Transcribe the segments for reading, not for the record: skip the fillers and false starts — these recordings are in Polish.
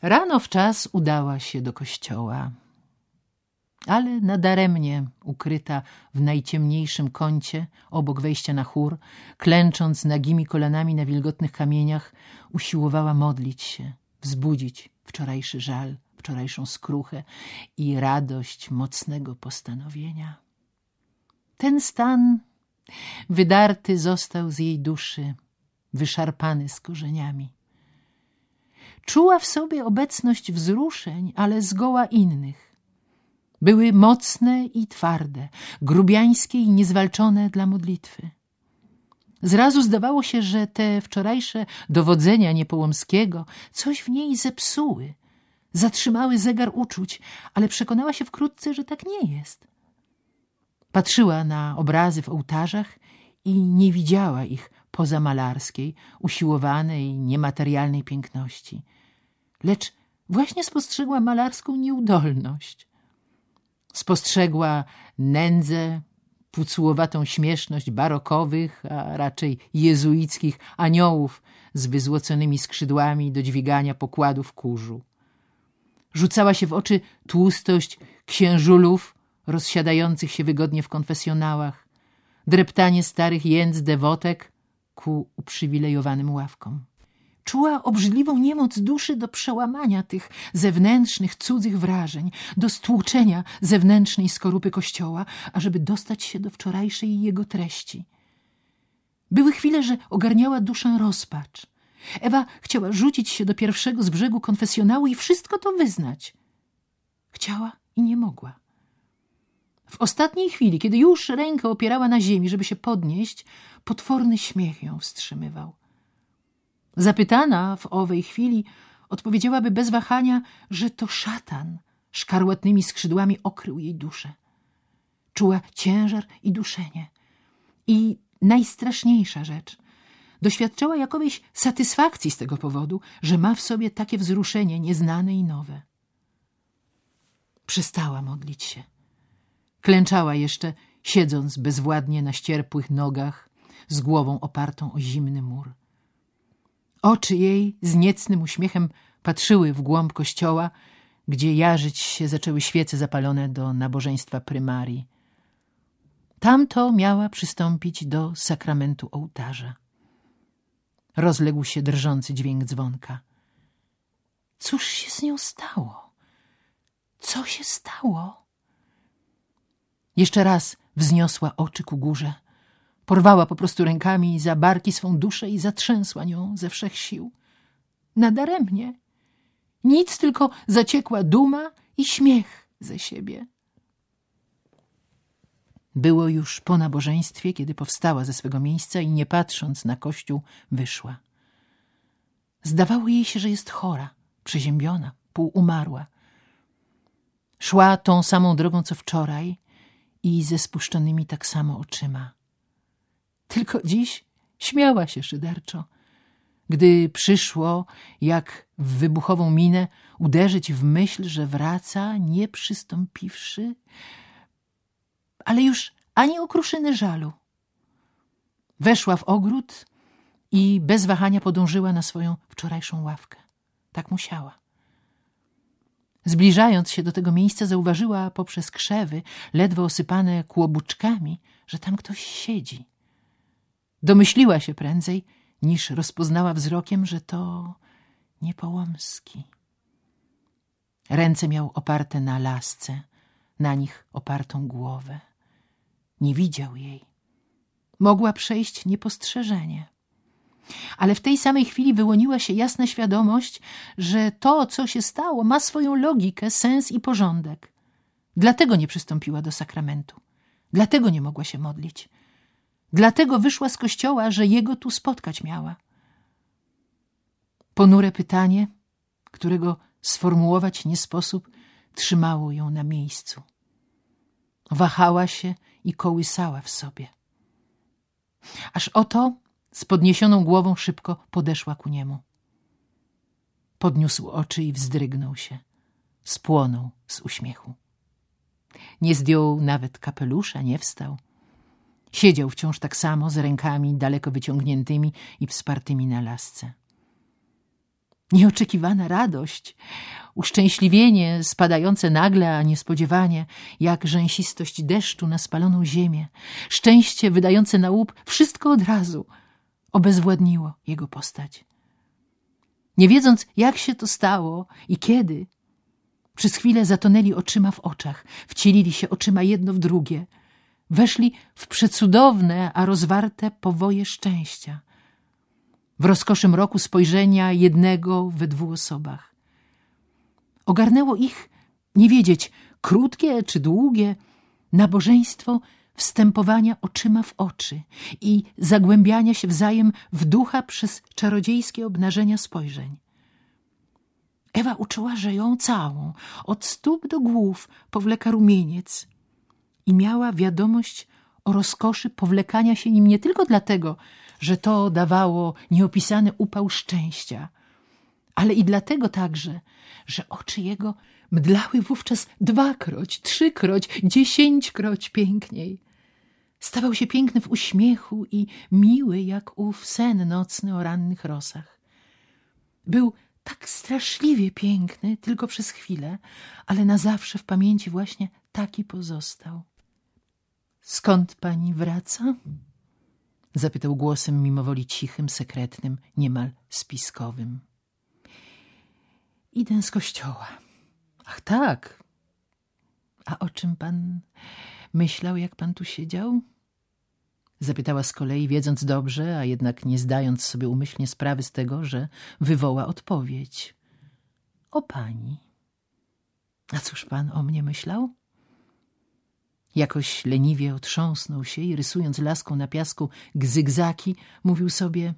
Rano wczas udała się do kościoła, ale nadaremnie ukryta w najciemniejszym kącie, obok wejścia na chór, klęcząc nagimi kolanami na wilgotnych kamieniach, usiłowała modlić się, wzbudzić wczorajszy żal, wczorajszą skruchę i radość mocnego postanowienia. Ten stan wydarty został z jej duszy, wyszarpany z korzeniami. Czuła w sobie obecność wzruszeń, ale zgoła innych. Były mocne i twarde, grubiańskie i niezwalczone dla modlitwy. Zrazu zdawało się, że te wczorajsze dowodzenia Niepołomskiego coś w niej zepsuły, zatrzymały zegar uczuć, ale przekonała się wkrótce, że tak nie jest. Patrzyła na obrazy w ołtarzach i nie widziała ich pozamalarskiej, usiłowanej, niematerialnej piękności, lecz właśnie spostrzegła malarską nieudolność. Spostrzegła nędzę, pucułowatą śmieszność barokowych, a raczej jezuickich aniołów z wyzłoconymi skrzydłami do dźwigania pokładów kurzu. Rzucała się w oczy tłustość księżulów rozsiadających się wygodnie w konfesjonałach, dreptanie starych jędz dewotek ku uprzywilejowanym ławkom. Czuła obrzydliwą niemoc duszy do przełamania tych zewnętrznych, cudzych wrażeń, do stłuczenia zewnętrznej skorupy kościoła, ażeby dostać się do wczorajszej jego treści. Były chwile, że ogarniała duszę rozpacz. Ewa chciała rzucić się do pierwszego z brzegu konfesjonału i wszystko to wyznać. Chciała i nie mogła. W ostatniej chwili, kiedy już rękę opierała na ziemi, żeby się podnieść, potworny śmiech ją wstrzymywał. Zapytana w owej chwili, odpowiedziałaby bez wahania, że to szatan szkarłatnymi skrzydłami okrył jej duszę. Czuła ciężar i duszenie. I najstraszniejsza rzecz, doświadczała jakowiejś satysfakcji z tego powodu, że ma w sobie takie wzruszenie nieznane i nowe. Przestała modlić się. Klęczała jeszcze, siedząc bezwładnie na ścierpłych nogach, z głową opartą o zimny mur. Oczy jej z niecnym uśmiechem patrzyły w głąb kościoła, gdzie jarzyć się zaczęły świece zapalone do nabożeństwa prymarii. Tamto miała przystąpić do sakramentu ołtarza. Rozległ się drżący dźwięk dzwonka. Cóż się z nią stało? Co się stało? Jeszcze raz wzniosła oczy ku górze. Porwała po prostu rękami za barki swą duszę i zatrzęsła nią ze wszech sił. Nadaremnie. Nic, tylko zaciekła duma i śmiech ze siebie. Było już po nabożeństwie, kiedy powstała ze swego miejsca i nie patrząc na kościół wyszła. Zdawało jej się, że jest chora, przeziębiona, półumarła. Szła tą samą drogą co wczoraj i ze spuszczonymi tak samo oczyma. Tylko dziś śmiała się szyderczo, gdy przyszło, jak w wybuchową minę, uderzyć w myśl, że wraca, nie przystąpiwszy, ale już ani okruszyny żalu. Weszła w ogród i bez wahania podążyła na swoją wczorajszą ławkę. Tak musiała. Zbliżając się do tego miejsca, zauważyła poprzez krzewy, ledwo osypane kłobuczkami, że tam ktoś siedzi. Domyśliła się prędzej, niż rozpoznała wzrokiem, że to Niepołomski. Ręce miał oparte na lasce, na nich opartą głowę. Nie widział jej. Mogła przejść niepostrzeżenie. Ale w tej samej chwili wyłoniła się jasna świadomość, że to, co się stało, ma swoją logikę, sens i porządek. Dlatego nie przystąpiła do sakramentu. Dlatego nie mogła się modlić. Dlatego wyszła z kościoła, że jego tu spotkać miała. Ponure pytanie, którego sformułować nie sposób, trzymało ją na miejscu. Wahała się i kołysała w sobie. Aż oto z podniesioną głową szybko podeszła ku niemu. Podniósł oczy i wzdrygnął się. Spłonął z uśmiechu. Nie zdjął nawet kapelusza, nie wstał. Siedział wciąż tak samo, z rękami daleko wyciągniętymi i wspartymi na lasce. Nieoczekiwana radość, uszczęśliwienie spadające nagle, a niespodziewanie, jak rzęsistość deszczu na spaloną ziemię, szczęście wydające na łup wszystko od razu obezwładniło jego postać. Nie wiedząc, jak się to stało i kiedy, przez chwilę zatonęli oczyma w oczach, wcielili się oczyma jedno w drugie, weszli w przecudowne, a rozwarte powoje szczęścia, w rozkoszy mroku spojrzenia jednego we dwóch osobach. Ogarnęło ich, nie wiedzieć, krótkie czy długie, nabożeństwo wstępowania oczyma w oczy i zagłębiania się wzajem w ducha przez czarodziejskie obnażenia spojrzeń. Ewa uczuła, że ją całą, od stóp do głów, powleka rumieniec i miała wiadomość o rozkoszy powlekania się nim nie tylko dlatego, że to dawało nieopisany upał szczęścia, ale i dlatego także, że oczy jego mdlały wówczas 2-kroć, 3-kroć, 10-kroć piękniej. Stawał się piękny w uśmiechu i miły jak ów sen nocny o rannych rosach. Był tak straszliwie piękny tylko przez chwilę, ale na zawsze w pamięci właśnie taki pozostał. Skąd pani wraca? Zapytał głosem mimowoli cichym, sekretnym, niemal spiskowym. Idę z kościoła. Ach tak. A o czym pan myślał, jak pan tu siedział? Zapytała z kolei, wiedząc dobrze, a jednak nie zdając sobie umyślnie sprawy z tego, że wywoła odpowiedź. O pani. A cóż pan o mnie myślał? Jakoś leniwie otrząsnął się i rysując laską na piasku gzygzaki, mówił sobie: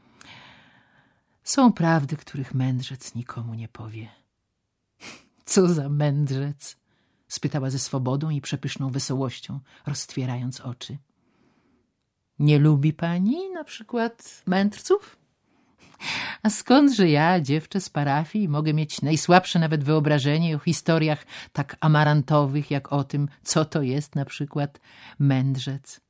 są prawdy, których mędrzec nikomu nie powie. Co za mędrzec? Spytała ze swobodą i przepyszną wesołością, roztwierając oczy. Nie lubi pani na przykład mędrców? A skądże ja, dziewczę z parafii, mogę mieć najsłabsze nawet wyobrażenie o historiach tak amarantowych, jak o tym, co to jest na przykład mędrzec?